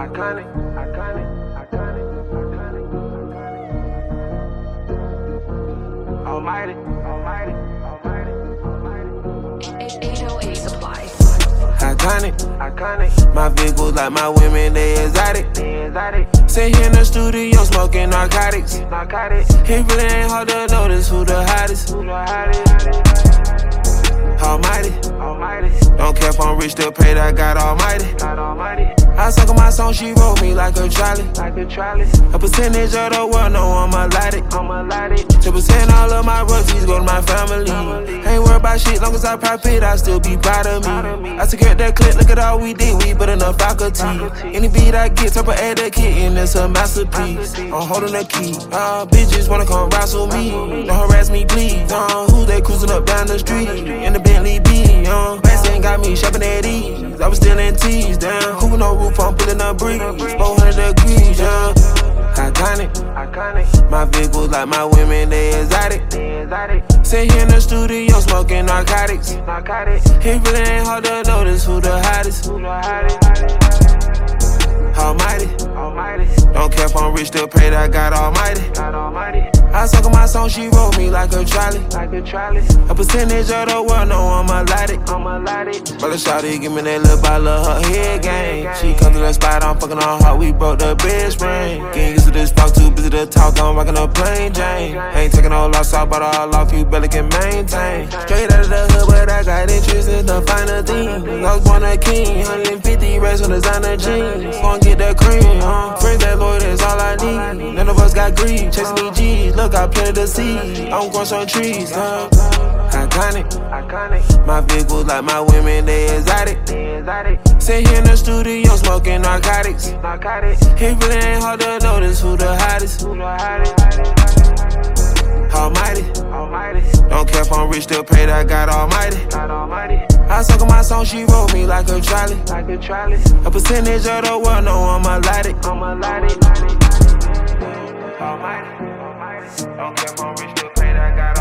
iconic. Almighty. 808 Supply. Iconic. My vehicles like my women, they exotic. Sit here in the studio smoking narcotics. It really ain't hard to notice who the hottest. Almighty. Don't care if I'm rich, still pray that God Almighty. I suck on my song, she wrote me like a trolley. A percentage of the world know I'm allotted. 10% all of my royalties go to my family. Ain't worried about shit, long as I profit, I still be proud of me. I secured that clip, look at all we did, we built enough faculty. Any beat I get, type of add that kit, and it's a masterpiece. I'm holding the key, bitches wanna come wrestle me. Don't harass me, please. Who's they cruising up down the street? In the Bentley B, Bassin got me shopping at ease. I was still in T's, damn. Who no roof, I'm pulling a breeze. 400 degrees, yeah. Iconic. My vehicles like my women, they exotic. Sit here in the studio smoking narcotics. It really ain't hard to notice who the hottest. Almighty. Don't care if I'm rich, still pray that God Almighty. I suck on my song, she wrote me like a trolley. A percentage of the world know I'm allotted. Brother shawty, give me that little bottle of her head game. She come to the spot, I'm fucking on hot, we broke the bed spring. Getting used to this talk, too busy to talk, I'm rocking a plain Jane. Ain't taking no loss, I bought all off, you barely can maintain. Straight out of the hood, but I got interest in the finer things. I was born a king, 150 racks on designer jeans. Gonna get the cream, friends that loyal, that's all I need. None of us got greed, chasing these G's, look, I planted the seed. I'm growing some trees, Iconic. My vehicles like my women, they exotic. Sit here in the studio smoking narcotics. It really ain't hard to notice who the hottest. Almighty. Don't care if I'm rich, still pray that God Almighty. I suck on my song, she wrote me like a trolley. A percentage of the world know I'm allotted. Almighty. Don't care if I'm rich, still pray that God Almighty.